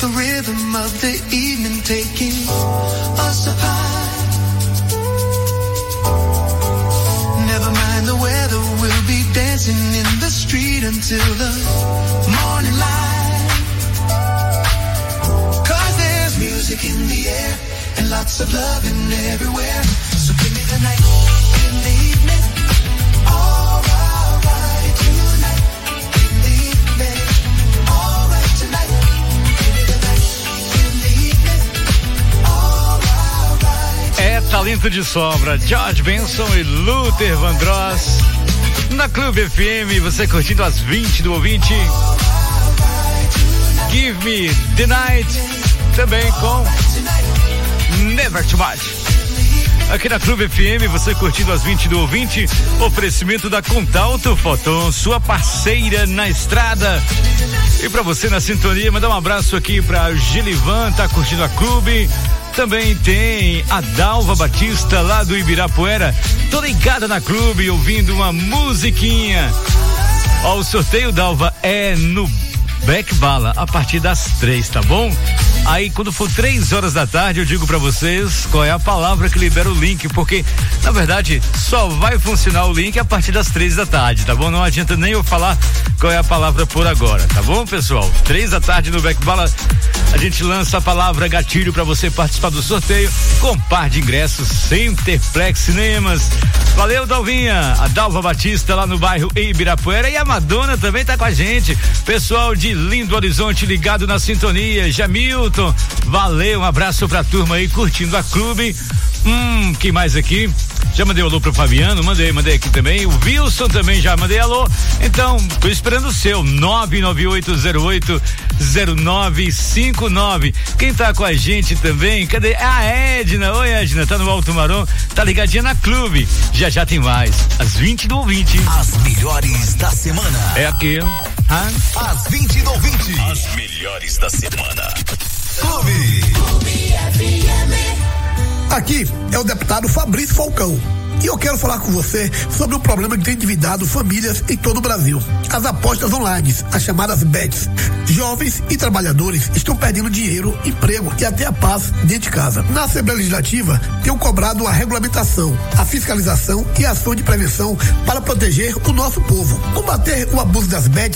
The rhythm of the evening taking us apart. Never mind the weather, we'll be dancing in the street until the morning light. 'Cause there's music in the air and lots of loving everywhere. So give me the night, give me the evening. All right tonight, give me the evening. All right tonight. É talento de sobra, George Benson e Luther Vandross. Na Clube FM, você curtindo às 20 do ouvinte. Give Me the Night, também com Never Too Much. Aqui na Clube FM, você curtindo às 20 do ouvinte. Oferecimento da Contalto Foton, sua parceira na estrada. E pra você na sintonia, mandar um abraço aqui pra Gilivan, tá curtindo a Clube. Também tem a Dalva Batista lá do Ibirapuera, toda ligada na Clube, ouvindo uma musiquinha. Ó, o sorteio, Dalva, é no Black Bala a partir das 3, tá bom? Aí quando for 3 horas da tarde eu digo pra vocês qual é a palavra que libera o link, porque na verdade só vai funcionar o link a partir das 3 da tarde, tá bom? Não adianta nem eu falar qual é a palavra por agora, tá bom, pessoal? 3 da tarde no Black Bala a gente lança a palavra gatilho pra você participar do sorteio com par de ingressos Centerplex Cinemas. Valeu, Dalvinha, a Dalva Batista lá no bairro Ibirapuera, e a Madonna também tá com a gente. Pessoal de Lindo Horizonte ligado na sintonia, Jamilton, valeu, um abraço pra turma aí curtindo a Clube. Quem mais aqui? Já mandei alô pro Fabiano, mandei aqui também. O Wilson também já mandei alô. Então, tô esperando o seu 998080959. Quem tá com a gente também? Cadê? A Edna. Oi, Edna, tá no Alto Marom, tá ligadinha na Clube. Já tem mais. Às 20 do ouvinte. As melhores da semana. É aqui. Às 20 do ouvinte. As melhores da semana. Clube FM. Aqui é o deputado Fabrício Falcão. E eu quero falar com você sobre o problema que tem endividado famílias em todo o Brasil. As apostas online, as chamadas bets. Jovens e trabalhadores estão perdendo dinheiro, emprego e até a paz dentro de casa. Na Assembleia Legislativa, tenho cobrado a regulamentação, a fiscalização e a ação de prevenção para proteger o nosso povo. Combater o abuso das bets